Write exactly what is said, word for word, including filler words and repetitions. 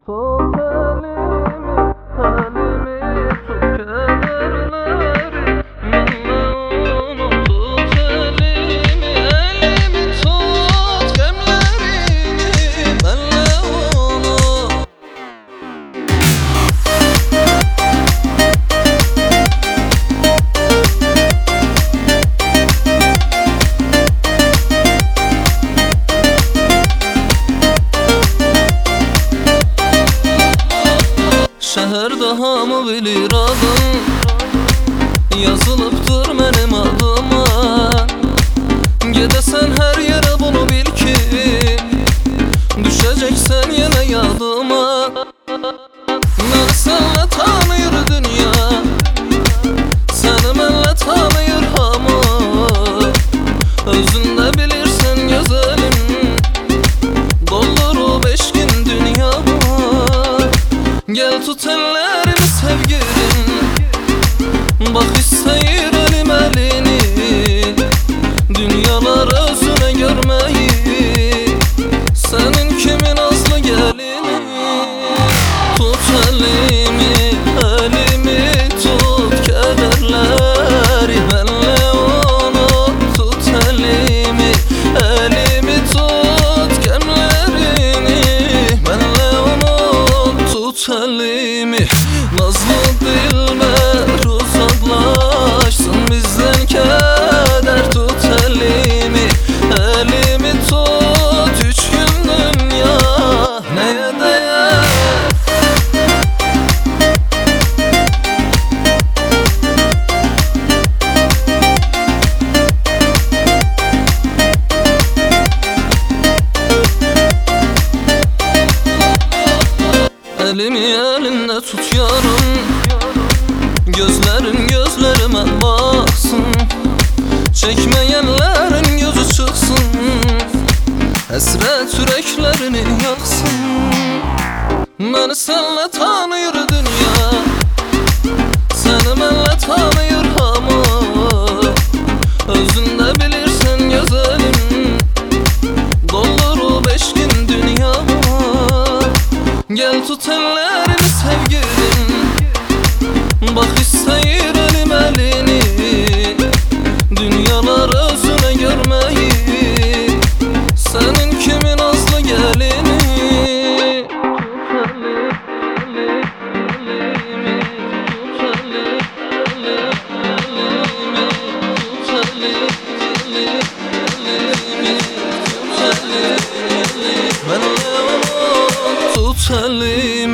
Tut elimi, elimi tut kederleri benle unut. Tut elimi, elimi tut gemlerini benle unut. Şehirde hamı bilir adım, yazılıptır benim adıma. Gidesen her yere bunu bil ki, düşeceksen yine yadıma. Beni senle tanıyor dünya, seni benle tanıyor hamı. Özünde bilirsen güzelim, doldur o beş gün dünyamı. Gel tut ellerimi sevgilim, bak isteyir elim elini. Dünyalar özüne görmeyi, senin kimin azlı gelini. Tut elimi, elimi tut kederleri benle unut. Tut elimi, elimi tut gemlerini benle unut. Tut elimi, nazlı dilber uzaklaşsın bizden keder. Tut elimi, elimi tut, üç gün dünya neye değer? Elimi elinde tut yarım, gözlerin gözlerime baksın. Çekmeyenlerin gözü çıksın, hasret yüreklerini yaksın. Beni senle tanıyor dünya, seni benle tanıyor hamı. Özünde bilirsen güzelim, doldur o beş gün dünyamı. Gel tut ellerimi sevgilim, bak isteyir elim elini. Dünyalar özüne görmeyi, senin kimin azlı gelini. Tut elimi, elimi, tut elimi, elimi, tut elimi, elimi, tut elimi, benle unut. Tut elimi.